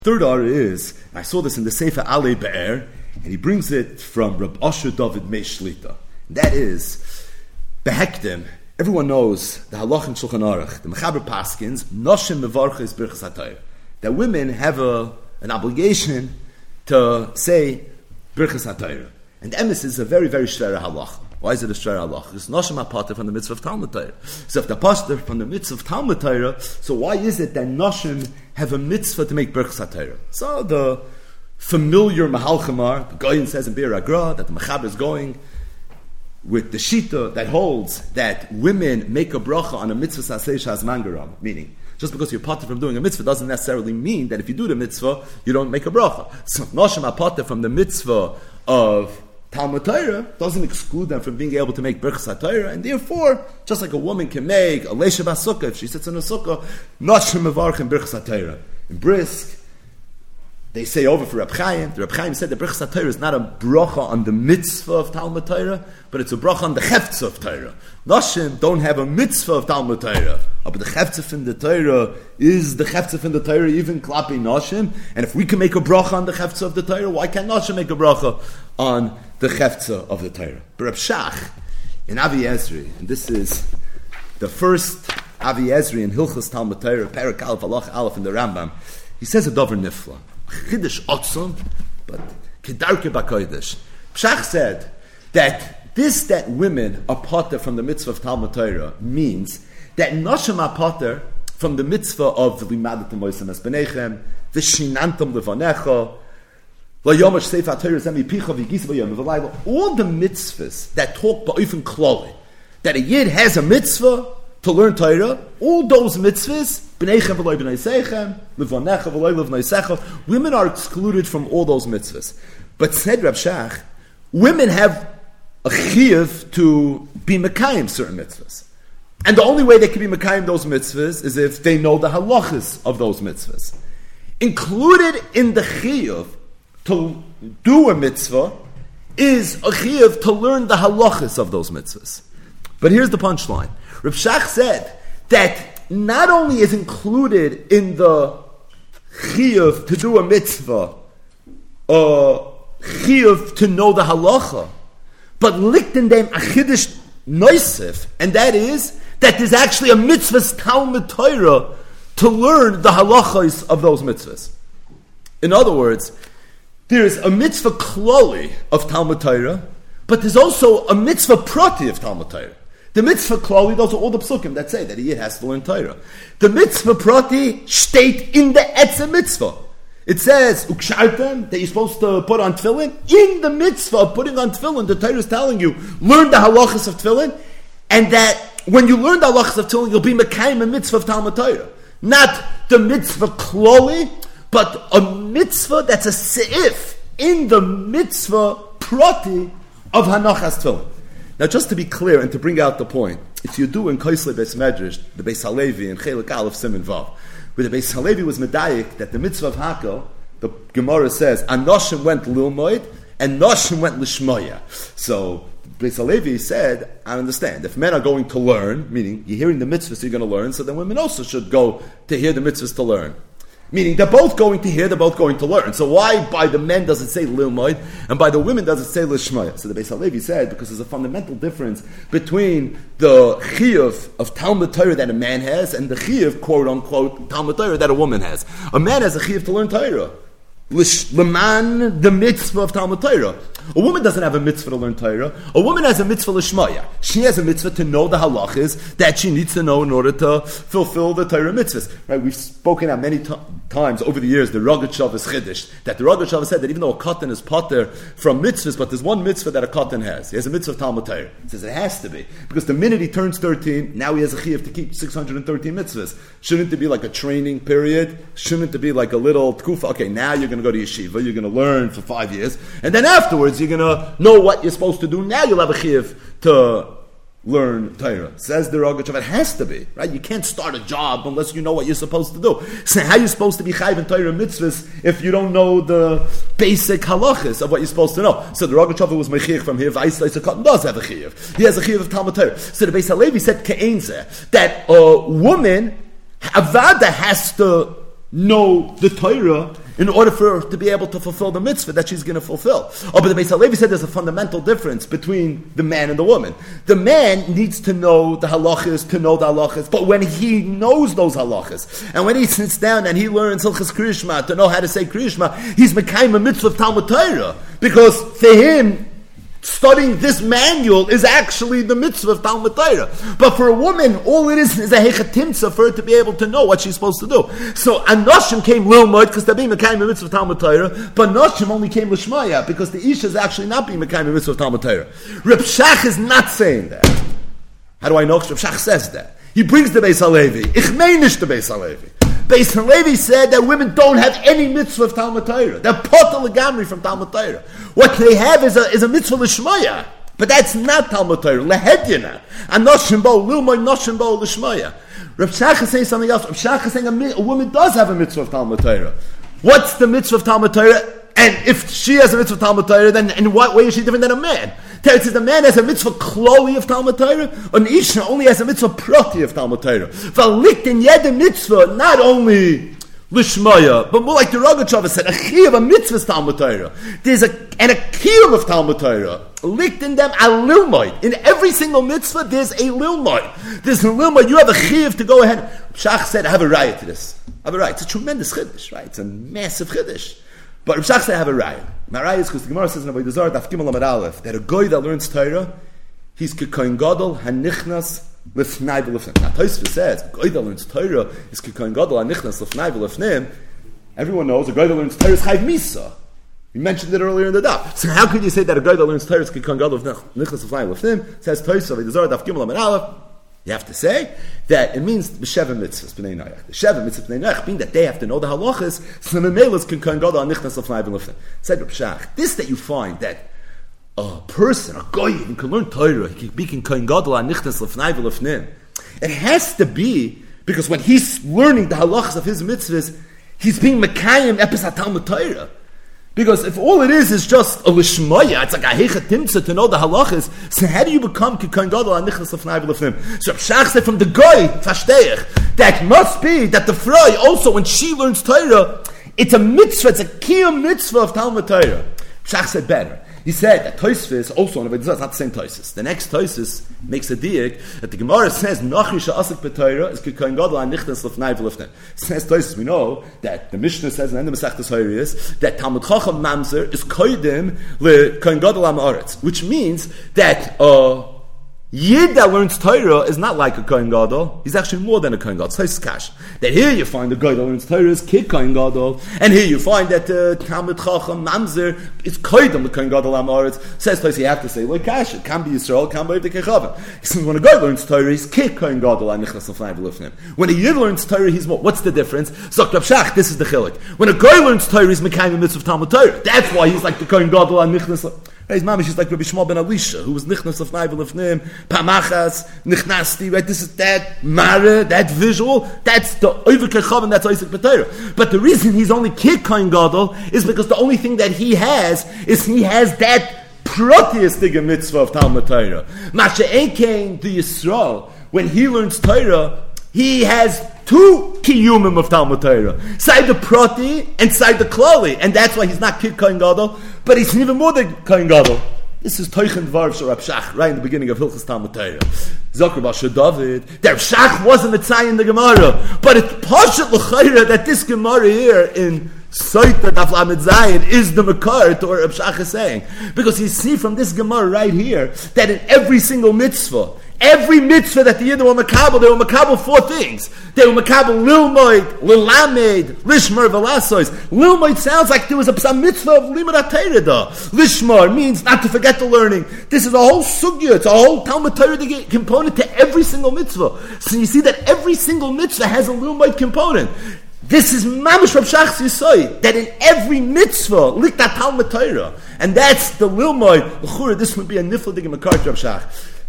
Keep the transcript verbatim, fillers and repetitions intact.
Third R is, and I saw this in the Sefer Alei Be'er, and he brings it from Reb Asher David Meish Shlita. That is, Behektim, everyone knows the Halach in Shulchan Aruch, the Mechaber Paskins, Noshim Mevarches Birchas HaTorah, that women have a, an obligation to say Birchas HaTorah. And emes is a very, very shver halach. Why is it a shver halach? Because Noshim HaPater from the mitzvah of Talmud Torah. So if the Pater from the mitzvah of Talmud Torah, so why is it that Noshim have a mitzvah to make Birchas HaTorah? So the familiar Mahalchamar, the Goyin says in Bir Agra, that the Mechaber is going with the Shita that holds that women make a bracha on a mitzvah saseh shaz mangaram, meaning just because you're pater from doing a mitzvah doesn't necessarily mean that if you do the mitzvah, you don't make a bracha. So Noshim HaPater from the mitzvah of Talmud Torah doesn't exclude them from being able to make Birchas HaTorah, and therefore, just like a woman can make a Leisha Basukkah, if she sits in a sukkah, Noshim Mevarchim Birchas HaTorah. In Brisk, they say over for Reb Chaim, the Reb Chaim said that Birchas HaTorah is not a bracha on the mitzvah of Talmud Torah, but it's a bracha on the Cheftzah of Torah. Noshim don't have a mitzvah of Talmud Torah, but the Cheftzah in the Torah is the Cheftzah in the Torah, even Klapi Noshim, and if we can make a bracha on the Cheftzah of the Torah, why can't Noshim make a bracha on the Cheftzah of the Torah? But Reb Shach, in Avi Ezri, and this is the first Avi Ezri in Hilchos Talmud Torah, Perek Aleph, Halach Aleph in the Rambam, he says a Dover Nifla. Chiddush Otzum, but Kedarke Bakoidish. Pshach said that this, that women are pater from the mitzvah of Talmud Torah, means that Noshim are pater from the mitzvah of Limadatim Moisem Es Benechem, Vishinantum Levanecha, Layomash Sefer Torah Zemi Picha Vigis Vayom V'Layla. All the mitzvahs that talk ba'ofen klali, that a yid has a mitzvah to learn Torah, all those mitzvahs, B'neichem v'loy b'nei seichem, L'vanecha v'loy l'vnei seichem, women are excluded from all those mitzvahs. But said Reb Shach, women have a chiyuv to be mekayim certain mitzvahs. And the only way they can be mekayim those mitzvahs is if they know the halachas of those mitzvahs. Included in the chiyuv to do a mitzvah is a chiyuv to learn the halachas of those mitzvahs. But here's the punchline. Reb Shach said that not only is included in the chiyuv to do a mitzvah, a chiyuv to know the halacha, but likt in dem achidish noisif, and that is that there's actually a mitzvah's Talmud Torah to learn the halachas of those mitzvahs. In other words, there is a mitzvah klali of Talmud Torah, but there's also a mitzvah prati of Talmud Torah. The mitzvah klali, those are all the psukim that say that he has to learn Torah. The mitzvah prati state in the etzem mitzvah. It says, ukshartem, that you're supposed to put on tefillin. In the mitzvah of putting on tefillin, the Torah is telling you, learn the halachas of tefillin, and that when you learn the halachas of tefillin, you'll be mekayim a mitzvah of Talmud Torah. Not the mitzvah klali, but a mitzvah that's a seif in the mitzvah prati of hanachas tefillin. Now, just to be clear and to bring out the point, if you do in Koisle Beis Medrash, the Beis Halevi and Chelik Aleph Siman Vav, where the Beis Halevi was medayik that the mitzvah of Hakel, the Gemara says, Anoshim went Lilmoid and Noshim went Lishmoya. So Beis Halevi said, I understand, if men are going to learn, meaning you're hearing the mitzvahs, so you're going to learn, so then women also should go to hear the mitzvahs to learn. Meaning they're both going to hear, they're both going to learn. So why by the men does it say Lilmoid and by the women does it say Lishmaya? So the Beis Halevi said, because there's a fundamental difference between the chiyuv of Talmud Torah that a man has and the chiyuv, quote unquote, Talmud Torah that a woman has. A man has a chiyuv to learn Torah. L'man, the mitzvah of Talmud Torah. A woman doesn't have a mitzvah to learn Torah. A woman has a mitzvah l'shmaya. She has a mitzvah to know the halachas that she needs to know in order to fulfill the Torah mitzvahs. Right? We've spoken out many t- times over the years, the Rogatchover is chiddush, that the Rogatchover said that even though a katan is pater from mitzvahs, but there's one mitzvah that a katan has. He has a mitzvah of Talmud Torah. He says it has to be. Because the minute he turns thirteen, now he has a chiyuv to keep six hundred thirteen mitzvahs. Shouldn't it be like a training period? Shouldn't it be like a little tkufa? Okay, now you're going to go to yeshiva, you're going to learn for five years, and then afterwards you're going to know what you're supposed to do. Now you'll have a chiyuv to learn Torah. Says the Rogatchover, it has to be, right? You can't start a job unless you know what you're supposed to do. So how are you supposed to be chayv in Torah mitzvahs if you don't know the basic halachas of what you're supposed to know? So the Rogatchover was mechiyach from here. V'aisla Katan does have a chiyuv. He has a chiyuv of Talmud Torah. So the Beis Halevi said ke'enze, that a woman, avada, has to know the Torah in order for her to be able to fulfill the mitzvah that she's going to fulfill. Oh, but the Beis HaLevi said there's a fundamental difference between the man and the woman. The man needs to know the halachas, to know the halachas, but when he knows those halachas, and when he sits down and he learns Hilchas Kriya Shema, to know how to say Kriya Shema, he's mekayim a mitzvah of Talmud Torah, because for him, studying this manual is actually the mitzvah of Talmud Torah. But for a woman, all it is is a hechatimtza for her to be able to know what she's supposed to do. So Anoshim came lilmod because they're being mekayim a mitzvah of Talmud Torah, but Noshim only came l'shmaya because the Isha is actually not being mekayim a mitzvah of Talmud Torah. Reb Shach is not saying that. How do I know? Reb Shach says that. He brings the Beis HaLevi. Ich meinish the Beis HaLevi. Beis HaLevi said that women don't have any mitzvah of Talmud Torah. They're potel legamri from Talmud Torah. What they have is a, is a mitzvah l'shmaya. But that's not Talmud Torah. Lehedyana. And noshim bo, lilmoy noshim bo l'shmaya. Reb Shach is saying something else. Reb Shach is saying a, a woman does have a mitzvah of Talmud Torah. What's the mitzvah of Talmud Torah? And if she has a mitzvah of Talmud Torah, then in what way is she different than a man? Teretz is the man has a mitzvah kloli of Talmud Torah, and Isha only has a mitzvah prati of Talmud Torah. V'likt in yede mitzvah, not only lishmaya, but more like the Rogachover said, a chiyuv, a mitzvah is Talmud Torah. There's a, and a kiyum of Talmud Torah. Likt in them a lilmoid. In every single mitzvah, there's a lilmoid. There's a lilmoid. You have a chiyuv to go ahead. Shach said, I have a raya to this. I have a raya. It's a tremendous chiddush, right? It's a massive chiddush. But Reb Shach said, I have a raya. My raya is because the Gemara says in Avodah Zarah, Daf Gimel Amud Aleph, that a guy that learns Torah, he's kekoin gadol hanichnas lefnai v'lefnim. Now Tosfos says, a guy that learns Torah is kekoin gadol hanichnas lefnai v'lefnim. Everyone knows a guy that learns Torah is chayv misa. We mentioned it earlier in the daf. So how could you say that a guy that learns Torah is kekoin gadol hanichnas lefnai v'lefnim? Says Tosfos Avodah Zarah, Daf Gimel Amud Aleph. You have to say that it means the Sheva mitzvahs b'nei Noach. The Sheva mitzvahs b'nei Noach mean that they have to know the halachas, so the memelas can kind of go on nichnas lefnai v'lefnim. Said Reb Shach, this that you find that a person, a guy, even can learn Torah, he can be kind of on nichnas lefnai v'lefnim. It has to be because when he's learning the halachas of his mitzvahs, he's being mekayim epis Talmud Torah. Because if all it is is just a lishmaya, it's like a hechatimtza to know the halachas, so how do you become kikain gadol anichnas lefnai v'lefnim? So Shach said from the goy, fashteich, that must be that the froy also, when she learns Torah, it's a mitzvah, it's a kiyum mitzvah of Talmud Torah. Shach said better. He said that Tosfos also, it's not the same Tosfos. The next Tosfos makes a diak that the Gemara says Nachri she'asik b'Torah is kikain gadol anichnas lefnai v'lefnim. Says Tosfos, we know that the Mishnah says in the Masechtas Horayos that Talmud Chacham Mamzer is koidim lekain gadol ha'aretz, which means that uh, Yid that learns Torah is not like a Kohen Gadol. He's actually more than a Kohen Gadol. So it's kash. That here you find the guy that learns Torah is Kid Kohen Gadol, and here you find that uh, Talmud Chacham Mamzer is Koydem the Kohen Gadol Amoritz. Says place you have to say like kash. It can be Yisrael, it can be the Kechavim. He when a guy learns Torah, he's Kid Kohen Gadol and Nichnas Lefnai v'lefnim. When a Yid learns Torah, he's more. What's the difference? Zok Reb Shach, this is the chilek. When a guy learns Torah, he's Mekayim mitzvah of Talmud Torah. That's why he's like the Kohen Gadol and Nichnas Lefnai. His mama, she's like Rabbi Shmuel ben Elisha, who was nichnas lefnai v'lefnim, pamachas, nichnasti, right? This is that mara, that visual, that's the oivik kechav, and that's Isaac B'Torah. But the reason he's only kid kohen gadol is because the only thing that he has is he has that proteistic mitzvah of Talmud Torah. Masha Ekein, the Yisrael, when he learns Torah, he has two kiyumim of Talmud Torah. Side the prati and side the klali. And that's why he's not kid kohen gadol, but he's even more than kohen gadol. This is Teichen Dvar Shel Reb Shach, right in the beginning of Hilchas Talmud Torah. Zokar Basha David, that Reb Shach wasn't Mitzay in the Gemara, but it's Pashat L'chayra that this Gemara here in Soita Daf Lamed Zayin is the Makar to what Reb Shach is saying. Because you see from this Gemara right here, that in every single mitzvah, every mitzvah that the Yidden were makabel, they were makabel four things. They were makabel lilmoid, lilamed, lishmar, velasois. Lilmoid sounds like there was a, a mitzvah of limud ha-Torah. Lishmar means not to forget the learning. This is a whole sugya, it's a whole Talmud Torah component to every single mitzvah. So you see that every single mitzvah has a lilmoid component. This is Mamash Reb Shach's Yisoy, that in every mitzvah, lik that Talmud Torah. And that's the lilmoid. This would be a nifladig in Makar Reb Shach.